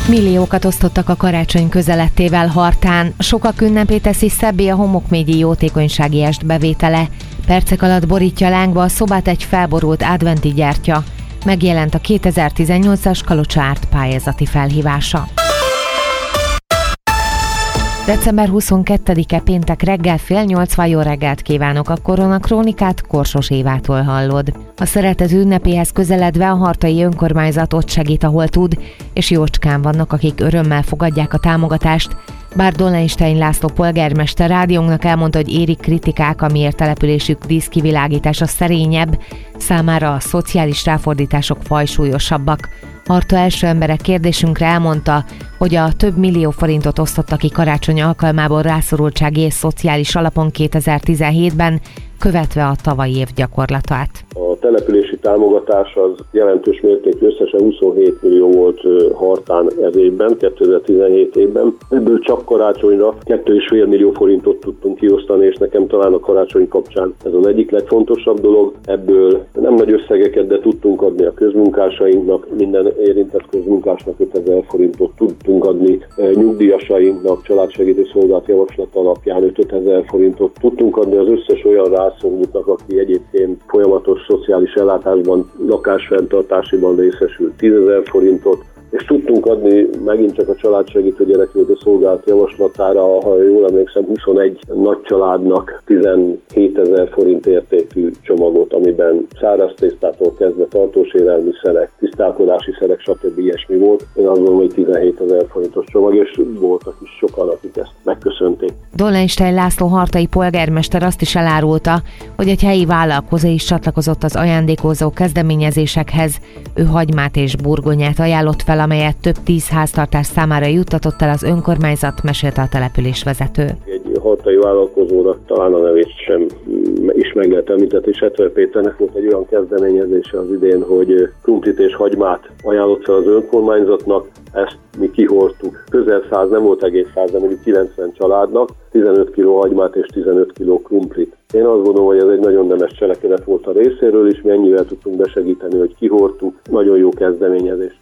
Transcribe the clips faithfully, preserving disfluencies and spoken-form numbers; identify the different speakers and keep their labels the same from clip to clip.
Speaker 1: Milliókat osztottak a karácsony közelettével Hartán. Sokak ünnepét teszi szebbé a homokmégyi jótékonysági est bevétele. Percek alatt borítja lángba a szobát egy felborult adventi gyertya. Megjelent a kétezer-tizennyolcas Kalocsa Árt pályázati felhívása. december huszonkettedike péntek reggel fél nyolcvan, jó reggelt kívánok, a Korona Krónikát Korsos Évától hallod. A szeretet ünnepéhez közeledve a hartai önkormányzat ott segít, ahol tud, és jócskán vannak, akik örömmel fogadják a támogatást. Bár Dolnai-Stein László polgármester rádiónknak elmondta, hogy érik kritikák, amiért településük díszkivilágítása szerényebb, számára a szociális ráfordítások fajsúlyosabbak. Harta első emberek kérdésünkre elmondta, hogy a több millió forintot osztotta ki karácsony alkalmából rászorultsági és szociális alapon kétezer-tizenhétben, követve a tavalyi év gyakorlatát.
Speaker 2: A települési támogatás az jelentős mértékű, összesen huszonhét millió volt Hartán ez évben, kétezer-tizenhét évben. Ebből csak karácsonyra két egész öt millió forintot tudtunk kiosztani, és nekem talán a karácsony kapcsán ez az egyik legfontosabb dolog. Ebből nem nagy összegeket, de tudtunk adni a közmunkásainknak, minden érintett közmunkásnak ötezer forintot tudtunk adni, nyugdíjasainknak családsegítő szolgálat javaslat alapján ötezer forintot tudtunk adni az összes olyan rászorultnak, aki egyébként folyamatos szociális ellátásban, lakásfenntartásiban részesült tízezer forintot, és tudtunk adni megint csak a családsegítő gyerekvédő szolgálat javaslatára, ha jól emlékszem, huszonegy nagy családnak tizenhétezer forint értékű csomagot, amiben száraz tésztától kezdve tartós élelmiszerek, tisztálkodási szerek, stb. Ilyesmi volt. Én azt gondolom, hogy tizenhétezer forintos csomag, és voltak is sokan, akik ezt megköszönték.
Speaker 1: Dolnai-Stein László hartai polgármester azt is elárulta, hogy egy helyi vállalkozó is csatlakozott az ajándékozó kezdeményezésekhez. Ő hagymát és burgonyát ajánlott fel, amelyet több tíz háztartás számára juttatott el az önkormányzat, mesélte a település vezető.
Speaker 2: Egy hartai vállalkozónak talán a nevét sem is meg lehet említeni, és Hetver Péternek volt egy olyan kezdeményezése az idén, hogy krumplit és hagymát ajánlott fel az önkormányzatnak, ezt mi kihordtuk. Közel száz, nem volt egész száz, de mondjuk kilencven családnak, tizenöt kiló hagymát és tizenöt kiló krumplit. Én azt gondolom, hogy ez egy nagyon nemes cselekedet volt a részéről is, mi ennyivel tudtunk besegíteni, hogy kihordtuk. Nagyon jó kezdeményezés.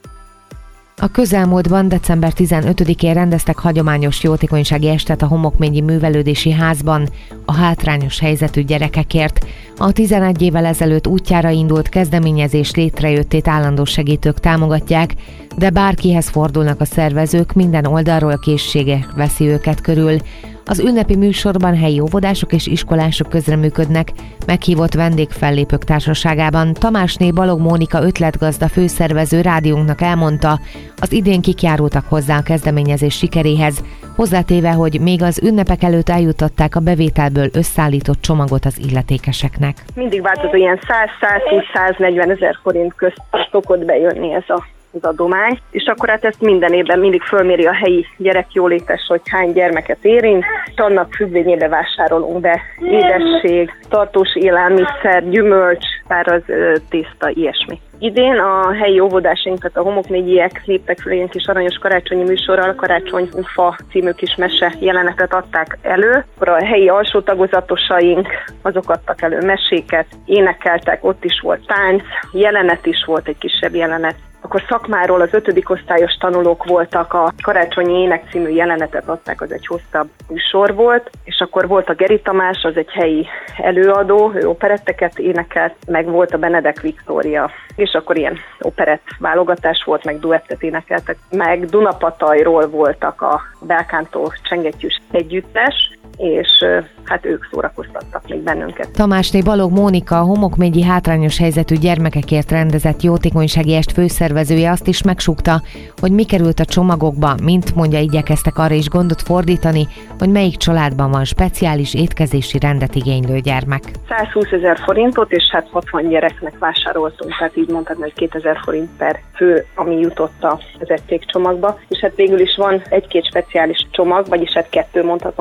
Speaker 1: A közelmúltban december tizenötödikén rendeztek hagyományos jótékonysági estet a Homokményi Művelődési Házban a hátrányos helyzetű gyerekekért. A tizenegy évvel ezelőtt útjára indult kezdeményezés létrejöttét állandó segítők támogatják, de bárkihez fordulnak a szervezők, minden oldalról készségek veszi őket körül. Az ünnepi műsorban helyi óvodások és iskolások közreműködnek, meghívott vendégfellépők társaságában. Tamásné Balog Mónika ötletgazda főszervező rádiónknak elmondta, az idén kik járultak hozzá a kezdeményezés sikeréhez, hozzátéve, hogy még az ünnepek előtt eljutották a bevételből összeállított csomagot az illetékeseknek.
Speaker 3: Mindig változó, ilyen száz-százhúsz-száznegyven ezer forint közt szokott bejönni ez a az adomány, és akkor hát ezt minden évben mindig fölméri a helyi gyerekjólétes, hogy hány gyermeket érint, és annak függvényében vásárolunk be édesség, tartós élelmiszer, gyümölcs, száraz tészta, ilyesmi. Idén a helyi óvodásaink, tehát a homokmégyiek léptek fel ilyen kis aranyos karácsonyi műsorral, a Karácsonyfa című kis mese jelenetet adták elő. Akkor a helyi alsó tagozatosaink, azok adtak elő meséket, énekeltek, ott is volt tánc, jelenet is volt, egy kisebb jelenet. Akkor szakmáról az ötödik osztályos tanulók voltak, a Karácsonyi Ének című jelenetet adták, az egy hosszabb műsor volt, és akkor volt a Geri Tamás, az egy helyi előadó, ő operetteket énekelt, meg volt a Benedek Viktória, és akkor ilyen operett válogatás volt, meg duettet énekeltek, meg Dunapatajról voltak a Belkántó Csengettyűs együttes, és hát ők szórakoztattak még bennünket.
Speaker 1: Tamásné Balog Mónika, a Homokmégyi hátrányos helyzetű gyermekekért rendezett jótékonysági est főszervezője azt is megsúgta, hogy mi került a csomagokba, mint mondja, igyekeztek arra is gondot fordítani, hogy melyik családban van speciális étkezési rendet igénylő gyermek.
Speaker 3: százhúszezer forintot, és hát hatvan gyereknek vásároltunk, tehát így mondhatni, hogy kétezer forint per fő, ami jutott az egységcsomagba, és hát végül is van egy-két speciális csomag, vagyis hát kettő mondhatom, az egyik az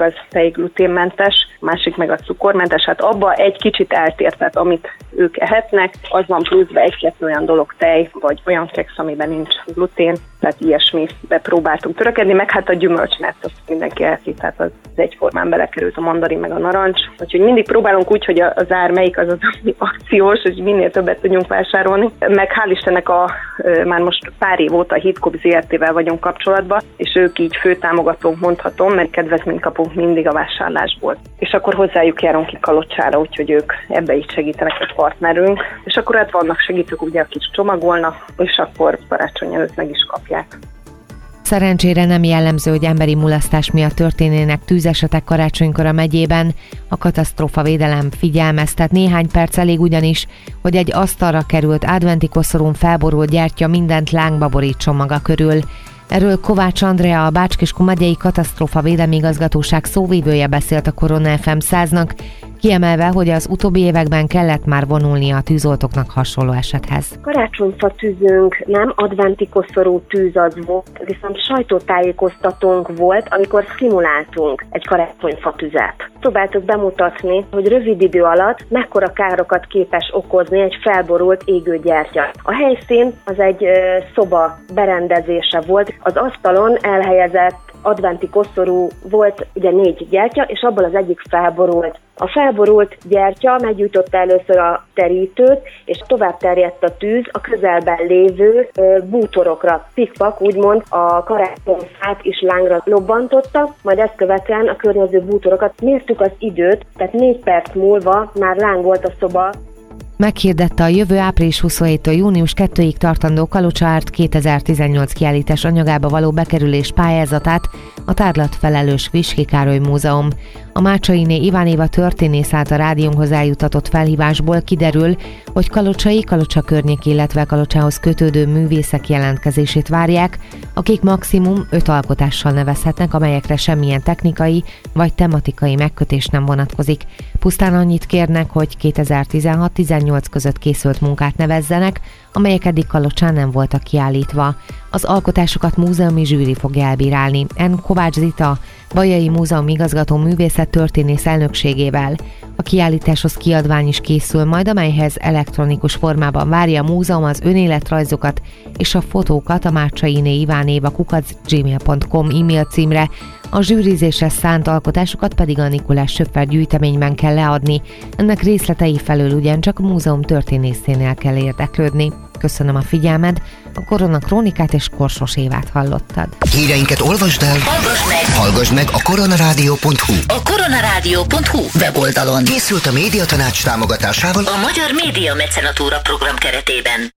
Speaker 3: az tejgluténmentes, a másik meg a cukormentes, hát abba egy kicsit eltér, tehát amit ők ehetnek, az van pluszban egy-kettő olyan dolog tej, vagy olyan keksz, amiben nincs glutén, tehát ilyesmibe próbáltunk törekedni, meg hát a gyümölcsmet, azt mindenki elhiszi, tehát az egyformán belekerült a mandarin meg a narancs. Úgyhogy mindig próbálunk úgy, hogy az ár melyik az az, ami akciós, hogy minél többet tudjunk vásárolni. Meg hál' Istennek a, már most pár év óta a Hitcoop zé er té-vel vagyunk kapcsolatban, és ők így főtámogatónk mondhatom, mert kedvezményt kapunk mindig a vásárlásból. És akkor hozzájuk járunk ki Kalocsára, úgyhogy ők ebbe is segítenek, a partnerünk. És akkor hát vannak segítők, ugye, akik csomagolnak, és akkor karácsony előtt meg is kapják.
Speaker 1: Szerencsére nem jellemző, hogy emberi mulasztás miatt történnének tűzesetek karácsonykor a megyében. A katasztrófavédelem figyelmeztet, néhány perc elég ugyanis, hogy egy asztalra került adventi koszorún felborult gyertya mindent lángba borítson maga körül. Erről Kovács Andrea, a Bács-Kiskun megyei katasztrófavédelmi igazgatóság szóvivője beszélt a Korona ef em száznak, kiemelve, hogy az utóbbi években kellett már vonulnia a tűzoltóknak hasonló esethez.
Speaker 4: Karácsonyfa tűzünk nem, adventi koszorú tűz az volt, viszont sajtótájékoztatónk volt, amikor szimuláltunk egy karácsonyfa tüzet. Próbáltuk bemutatni, hogy rövid idő alatt mekkora károkat képes okozni egy felborult égő gyertya. A helyszín az egy ö, szoba berendezése volt, az asztalon elhelyezett adventi koszorú volt ugye négy gyertya, és abból az egyik felborult. A felborult gyertya meggyújtotta először a terítőt, és tovább terjedt a tűz a közelben lévő ö, bútorokra. Pikpak úgymond a karácsonyfát is lángra lobbantotta, majd ezt követően a környező bútorokat. Mértük az időt, tehát négy perc múlva már láng volt a szoba.
Speaker 1: Meghirdette a jövő április huszonhétől június kettőig tartandó Kalocsa Art kétezer-tizennyolc kiállítás anyagába való bekerülés pályázatát a tárlatfelelős Viski Károly Múzeum. A Mácsainé Iván Éva történész által rádiónkhoz eljutatott felhívásból kiderül, hogy kalocsai, Kalocsa környék, illetve Kalocsához kötődő művészek jelentkezését várják, akik maximum öt alkotással nevezhetnek, amelyekre semmilyen technikai vagy tematikai megkötés nem vonatkozik. Pusztán annyit kérnek, hogy kétezer-tizenhat-tizennyolc között készült munkát nevezzenek, amelyek eddig Kalocsán nem voltak kiállítva. Az alkotásokat múzeumi zsűri fogja elbírálni. N. Kovács Zita, Bajai Múzeum igazgató művészettörténész elnökségével. A kiállításhoz kiadvány is készül majd, amelyhez elektronikus formában várja a múzeum az önéletrajzokat és a fotókat a Mácsainé Iván Éva kukac gmail pont com e-mail címre. A zsűrizésre szánt alkotásokat pedig a Nikulás Söpfer gyűjteményben kell leadni. Ennek részletei felől ugyancsak a múzeum történészénél kell érdeklődni. Köszönöm a figyelmed, a Korona Krónikát és Korsos Évát hallottad.
Speaker 5: Híreinket olvasd el, hallgass meg, hallgass meg a koronarádió pont hu.
Speaker 6: A koronarádió pont hu weboldalon
Speaker 5: Készült a Médiatanács támogatásával
Speaker 6: a Magyar Média Mecenatúra program keretében.